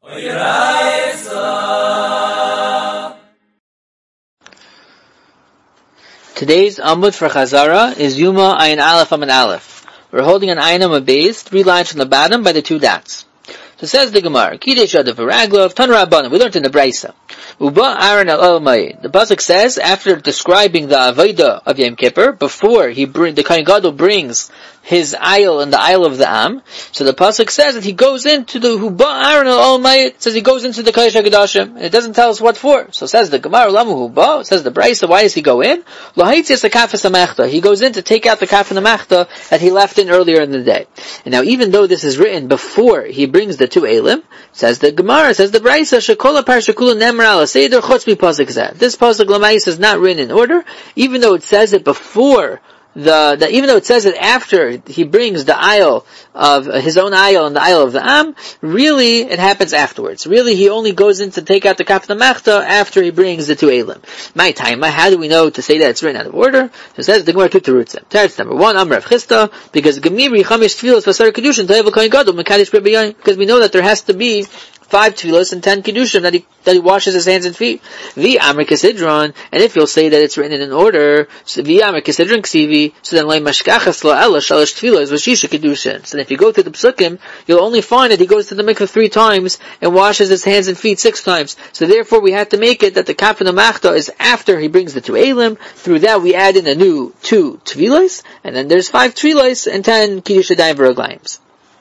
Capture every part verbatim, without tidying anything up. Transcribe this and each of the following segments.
Today's Amud for Chazara is Yuma Ayin Aleph Amud Aleph. We're holding an Ayin Amud Beis, three lines from the bottom by the two dots. So says the Gemara, Kidesh Adav V'Raglov, Tan Rabbanim, we learned in the Brisa. Uba Aaron al Mayid. The pasuk says, after describing the Avodah of Yom Kippur, before he bring, the Kohen Gadol brings his aisle and the aisle of the Am, so the pasuk says that he goes into the Uba Aaron al Mayid, says he goes into the Kodesh HaKadoshim, and it doesn't tell us what for. So says the Gemara, Lamu Uba, says the Brisa, why does he go in? Lahitzias the Kafas HaMechta. He goes in to take out the Kafas HaMechta that he left in earlier in the day. And now even though this is written before he brings the two Elim, says the Gemara, says the Brisa, Shekola Parsha Kula Nemar Ala Seder Chutz Mi Pasuk Zeh. This Pasuk Lamais is not written in order, even though it says it before the, the, even though it says it after he brings the aisle of uh, his own aisle and the aisle of the Am, really it happens afterwards. Really he only goes in to take out the Kaf Mechta after he brings the two Elim. My time, how do we know to say that it's written out of order? So it says the Gemara two Terutzim. Teretz number one, Amr Rav Chisda, because Gemiri Chamish Tfilos Vasar Kedushin Toyev Kohen Gadol Mekadesh B'Bayayim, because we know that there has to be five tefillos and ten kedushin that he that he washes his hands and feet. The Amr Kisidron, and if you'll say that it's written in order, so the Amr Kisidron Ksivi, so then Lei Mashkachas Lo Ela Shalosh Tefillos Vashisha Kedushin. So if you go through the Psukim, you'll only find that he goes to the mikveh three times and washes his hands and feet six times. So therefore we have to make it that the Kaf Mechta is after he brings the two Elim. Through that we add in a new two tefillos, and then there's five tefillos and ten Kiddush Adayim V'Raglayim.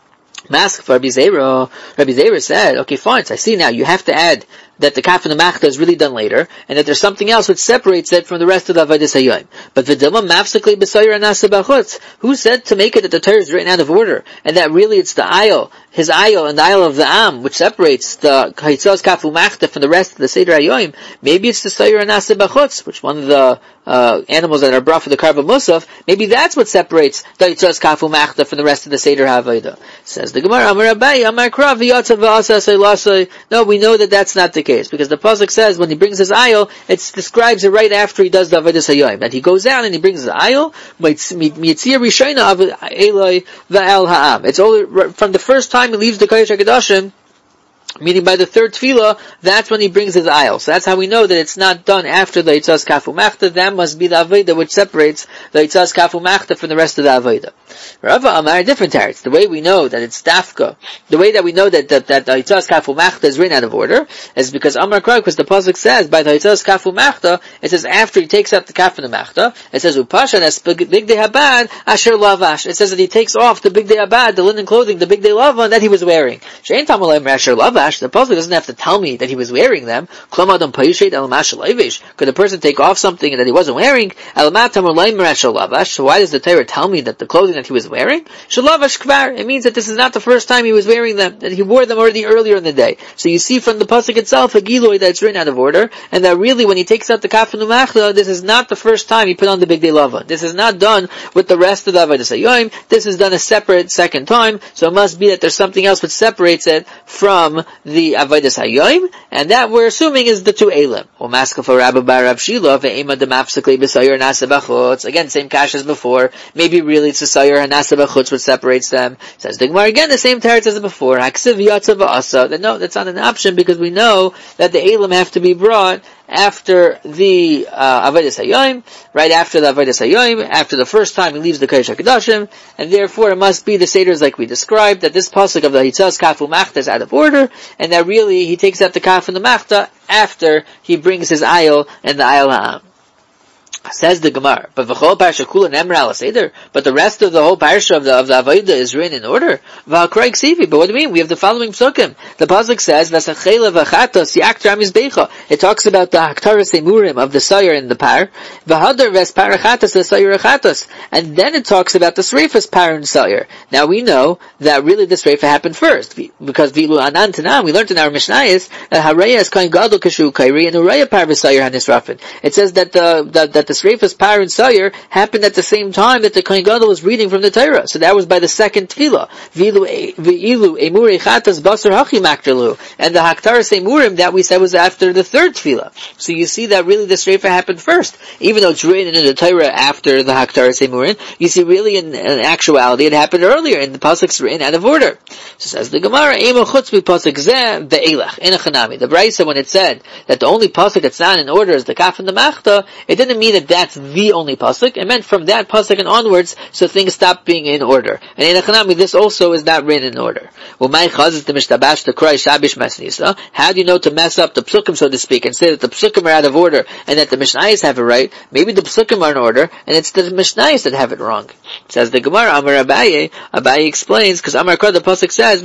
Mask for Rabbi Zera. Rabbi Zera said, okay, fine, so I see now you have to add that the Kaf and the Machta is really done later, and that there's something else which separates it from the rest of the Avodas Hayom. But V'dilma mafsikli b'sayir anasa b'chutz. Who said to make it that the Torah is written out of order, and that really it's the aisle, his aisle and the aisle of the Am, which separates the Chayitzos Kaf Machta from the rest of the Seder Hayom? Maybe it's the Sayir anasa b'chutz, which one of the uh, animals that are brought for the Karban Musaf, maybe that's what separates the Chayitzos Kaf Machta from the rest of the Seder Havodah. Says the Gemara, Amar Abaye, Amar Krav, V'yatzav v'asa saylasay. No, we know that that's not the case, because the pasuk says when he brings his aisle, it describes it right after he does the Avodas Hayom, that he goes out and he brings his aisle. It's only from the first time he leaves the Kodesh HaKadoshim, meaning by the third tefillah, that's when he brings his aisle. So that's how we know that it's not done after the Yitzhak Kafu Machta. That must be the Avodah which separates the Yitzhak Kafu Machta from the rest of the Avodah. Rava Amar, different teretz. The way we know that it's Dafka, the way that we know that, that, that the Yitzhak Kafu Machta is written out of order, is because Amar Krag, because the pasuk says, by the Yitzhak Kafu Machta, it says after he takes out the Kafu Machta, it says, Upashan es Bigdei Habad Asher Lavash. It says that he takes off the Bigdei Habad, the linen clothing, the Bigdei Lavan that he was wearing. Shein Tamalem Asher Lavash. The pasuk doesn't have to tell me that he was wearing them. Could the person take off something that he wasn't wearing? So why does the Torah tell me that the clothing that he was wearing? It means that this is not the first time he was wearing them, that he wore them already earlier in the day. So you see from the pasuk itself a giloy that it's written out of order, and that really when he takes out the Kaf Mechta, this is not the first time he put on the Bigdei Lavan. This is not done with the rest of the Avodas Hayom. This is done a separate second time. So it must be that there's something else which separates it from the Avodas Hayom, and that we're assuming is the two Elim. Again, same kash as before. Maybe really it's the Sayir Hanasa B'chutz which separates them. Says the Gemara again, the same teretz as before. No, that's not an option, because we know that the Elim have to be brought after the uh, Avodas Hayom, right after the Avodas Hayom, after the first time he leaves the Kodesh HaKadoshim, and therefore it must be the Seders like we described, that this pasuk of the Hitzaz Kafu Machta is out of order, and that really he takes out the Kafu Machta after he brings his aisle and the aisle Ha'am. Says the Gemara, but v'chol parsha kula nemra ala seder, but the rest of the whole parsha of the of the avodah is written in order. V'hakroi ksivi, but what do you mean? We have the following psukim. The pasuk says, v'sachela v'chatos yaktar mizbecha. It talks about the haktaras emurim of the sayir in the par. V'hadar ves parachatos the sayir achatos, and then it talks about the sreifas par and sayir. Now we know that really the sreifa happened first, because v'ilu anan tanam, we learned in our mishnayos that haraya is kain gadol kashu kairi and uraya par v'sayir hanisrafin. It says that the that, that the Sreifas Par and Sayer happened at the same time that the Kohen Gadol was reading from the Torah. So that was by the second tefillah. V'ilu emurei chatas basar hachi makdalu. And the Haktaras Emurim that we said was after the third tefillah. So you see that really the Sreifa happened first. Even though it's written in the Torah after the Haktaras Emurim, you see really in, in actuality it happened earlier, and the pasuk's written out of order. So says the Gemara, Emo chutz mi pasuk zeh ve'elach, in a chanami. The Brisa, when it said that the only pasuk that's not in order is the Kaf and the Machta, it didn't mean that that's the only pasuk. It meant from that pasuk and onwards, so things stop being in order. And in a chanami, this also is not written in order. How do you know to mess up the psukim, so to speak, and say that the psukim are out of order and that the Mishnayos have it right? Maybe the psukim are in order and it's the Mishnayos that have it wrong. Says the Gemara, Amar Abaye, Abaye explains, because Amar Kra, the pasuk says,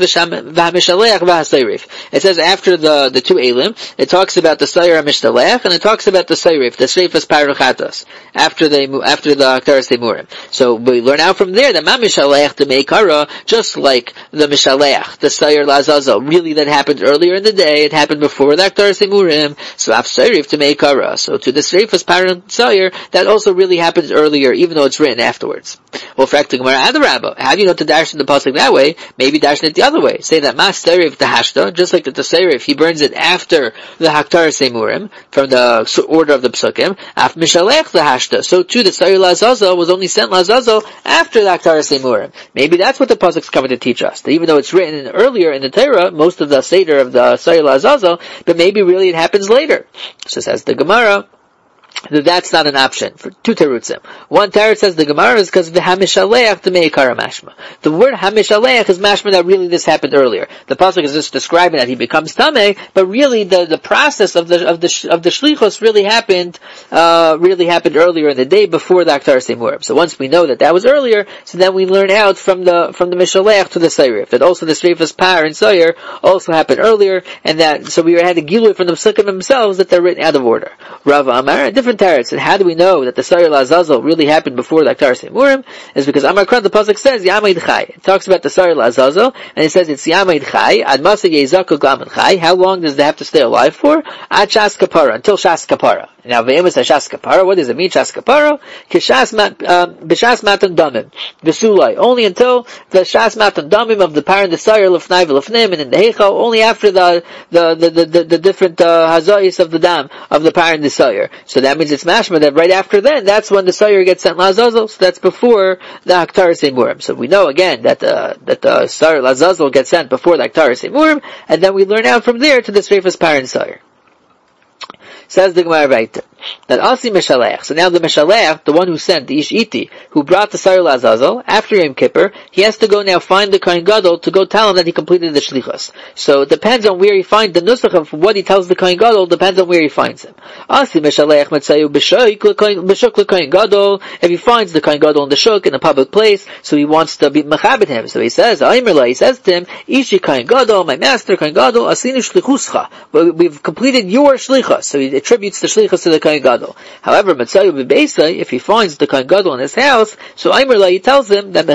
it says after the, the two elim, it talks about the Sayar HaMishtalech, and it talks about the Sayrif, the Sreifas Parachatos, after the, after the Haktaras Emurim. So we learn out from there that Ma Mishalech the Meikara, just like the Mishalech, the Sayar Lazazel, really that happened earlier in the day, it happened before the Haktaras Emurim, so Af Sayrif to Meikara. So to the Sreifas Parach Sayar, that also really happens earlier, even though it's written afterwards. Well, for the Gemara, Adarabba, how do you know to darshan the pasuk that way? Maybe darshan it the other way. Say that Mas Sayrif the Hashta, just like that the Sayrif, he burns it after the Haktaras Emurim, from the order of the Psukim. Af Mishalech the Hashta. So too, the Sayar Lazazel was only sent Lazazel after the Haktaras Emurim. Maybe that's what the pasuk's coming to teach us. That even though it's written in earlier in the Torah, most of the Seder of the Sayar Lazazel, but maybe really it happens later. So says the Gemara, that that's not an option for two terutzim. One teretz says the Gemara is because of the Hamishaleach the Meikara mashma. The word Hamishaleach is mashma that really this happened earlier. The pasuk is just describing that he becomes tamei, but really the, the process of the of the of the shlichus really happened uh really happened earlier in the day before the Haktaras Emurim. So once we know that that was earlier, so then we learn out from the from the Mishaleach to the Sayrif that also the Sreifas Par and Sayer also happened earlier, and that so we had a gilui from the Psukim themselves that they're written out of order. Rav Amar, different teretz. And how do we know that the Sayar Lazazel really happened before the Haktaras Emurim? Is because Amar Kran, the pasuk says Yamaid Chai. It talks about the Sayar Lazazel, and it says it's Yamaid Chai. Ad Masa Yezaku Glamad Chai. How long does they have to stay alive for? Ad Shas Kapara, until Shas Kapara. Now, Ve'emes Shas Kapara. What does it mean, Shas Kapara? Kishas mat b'Shas matan damim b'Sulai. Only until the Shas matan damim of the parent, the Sayar Lefnai v'Lefnim, and in the Heichal, only after the the the the, the, the different uh, hazayis of the dam of the parent, the Sayar. So that means it's mashma that right after then, that's when the Sayar gets sent Lazazel, so that's before the Haktaras Emurim. So we know again that the, that the Sayar Lazazel gets sent before the Haktaras Emurim, and then we learn out from there to the Sreifas parent Sayar. Says the Gemara right that Asi Mishalech. So now the Mishalech, the one who sent the Ish Iti, who brought the Sayar Lazazel, after Yom Kippur, he has to go now find the Kohen Gadol to go tell him that he completed the Shlichus. So it depends on where he finds the Nusach of what he tells the Kohen Gadol, depends on where he finds him. Asi Mishalech Metzayu B'Shuk L'Kohen Gadol, if he finds the Kohen Gadol in the Shuk, in a public place, so he wants to be Mechabit him. So he says, Aimerla, he says to him, Ishi Kohen Gadol, my master Kohen Gadol, Asinu Shlichuscha. We've completed your Shlichus. So he attributes the Shlichus to the Kohen Gadol. However, Matzayu b'Beisai, if he finds the Kohen Gadol in his house, so Aimerla, he tells him that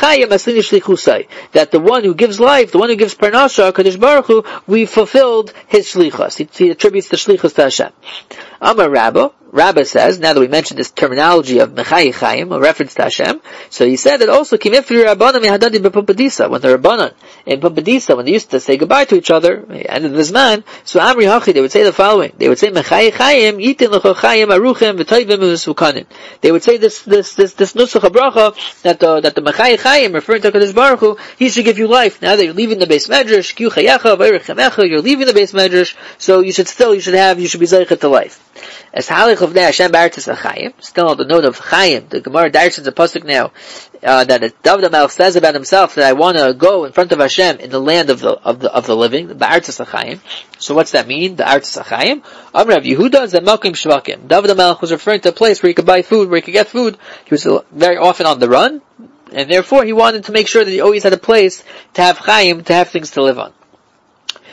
that the one who gives life, the one who gives Parnasha, Kadosh Baruch Hu, we fulfilled his Shlichus. He, he attributes the Shlichus to Hashem. Amar Rabba, Rabba says, now that we mentioned this terminology of Mechai Chaim, a reference to Hashem, so he said that also, Kimifri Rabbanan Mehadadi B'Pumpadisa, when the Rabbanan in Pumpadisa, when they used to say goodbye to each other, at the end of this man, so Amri Hachi, they would say the following, they would say, Mechai Chaim, Yitin L'cho Chaim, Aruchim, V'toivim, V'sukanim. They would say this, this, this, this Nusach HaBracha, that the, that the Mechai Chaim, referring to Kadosh Baruch Hu, he should give you life. Now that you're leaving the Beis Medrash, Kyu Chayacha, V'erich Chamecha, you're leaving the Beis Medrash, so you should still, you should have, you should be Zeichet to life. As Halich of Hashem B'Artis HaChaim, still on the note of Chaim, the Gemara Darshan's a pasuk now, uh, that David HaMelech says about himself that I want to go in front of Hashem in the land of the of the of the living, the B'Artis HaChaim. So what's that mean? The Artis HaChaim. Amar Rav Yehuda Zemakim Shvakim. David HaMelech was referring to a place where he could buy food, where he could get food. He was very often on the run, and therefore he wanted to make sure that he always had a place to have Chaim, to have things to live on.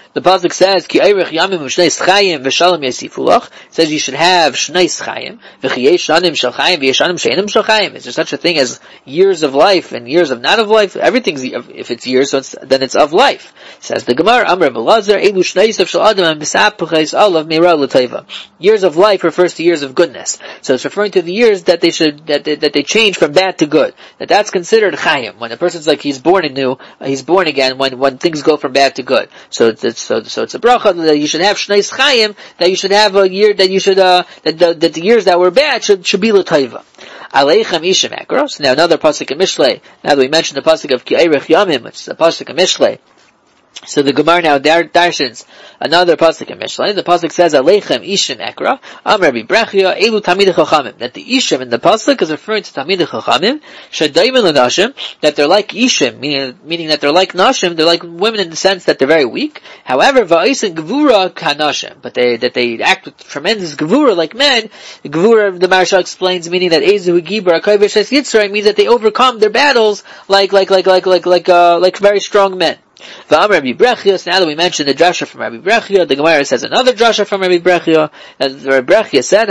The pasuk says, "Ki eirich yamim u'shneis chayim v'shalom yasifulach." It says you should have shneis chayim v'chiyesh shanim shel chayim v'yeshanim she'enim shel chayim. Is there such a thing as years of life and years of not of life? Everything's, if it's years, so it's, then it's of life. Says the Gemara, Amr Belazar, Elu shneis of shel adam and b'sapuches olav meira l'teiva. Years of life refers to years of goodness. So it's referring to the years that they should, that they, that they change from bad to good. That that's considered chayim. When a person's like he's born anew, he's born again. When when things go from bad to good. So it's so so it's a bracha that you should have shneis chayim. That you should have a year that you should uh that the, that the years that were bad should should be l'teiva. Aleichem ishim ekros. Now another pasuk in Mishlei. Now that we mentioned the pasuk of Ki Eirich Yamim, which is a pasuk in Mishlei. So the Gemara now dar- darshins another pasuk in Mishlei. The pasuk says, "Aleichem ishim ekra." Am Rabbi Brechia elu tamidei chachamim. That the ishim in the pasuk is referring to tamidei chachamim. Shadayim l'nashim. That they're like ishim, meaning, meaning that they're like nashim. They're like women in the sense that they're very weak. However, va'isen gevura kanashim. But they that they act with tremendous gevura like men. Gevura, the Maharsha explains, meaning that ezu gibar akavish es yitzray means that they overcome their battles like like like like like like uh, like very strong men. V'am Rabbi Brechia, now that we mentioned the drasha from Rabbi Brechia, the Gemara says another drasha from Rabbi Brechia, as Rabbi Brechia said,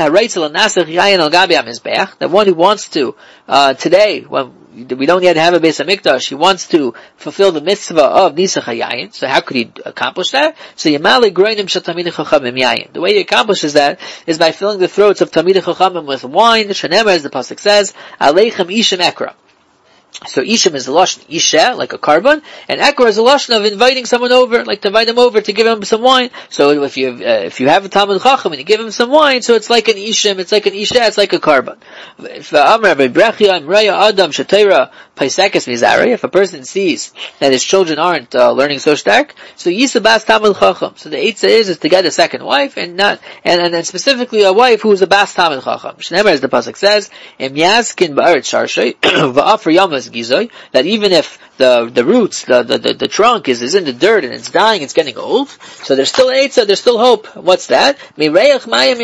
that one who wants to, uh, today, when we don't yet have a Beis HaMikdash, he wants to fulfill the mitzvah of Nisach HaYayin, so how could he accomplish that? So Yamali Groinim Shel Tamidei Chachamim Yayin. The way he accomplishes that is by filling the throats of Tamidei Chachamim with wine, Shenemar, as the pasuk says, Aleichem Ishim Ekra. So Ishim is a lashon Isha, like a carbon, and Ekra is a lashon of inviting someone over, like to invite him over to give him some wine. So if you uh, if you have a Talmud Chacham and you give him some wine, so it's like an Ishim, it's like an Isha, it's like a carbon. If a person sees that his children aren't uh, learning so stark, so Yisabas Talmud Chacham. So the eitzah is is to get a second wife, and not and and then specifically a wife who is a Bas Talmud Chacham. Shneimar, as the pasuk says, Im Yazkin Ba'aretz Sharshay Va'afar Yamas Gizoy, that even if the the roots, the, the the the trunk is is in the dirt and it's dying, it's getting old, so there's still eitzah, there's still hope. What's that? That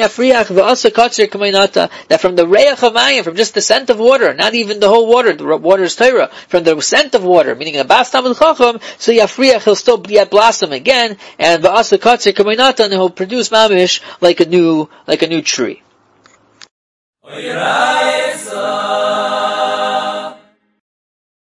from the reich of mayim, from just the scent of water, not even the whole water, the water is Torah, from the scent of water, meaning a bas tamid chacham, so yafriach, he'll still yet blossom again, and v'asa katzir k'maynata, and he'll produce mamish like a new like a new tree.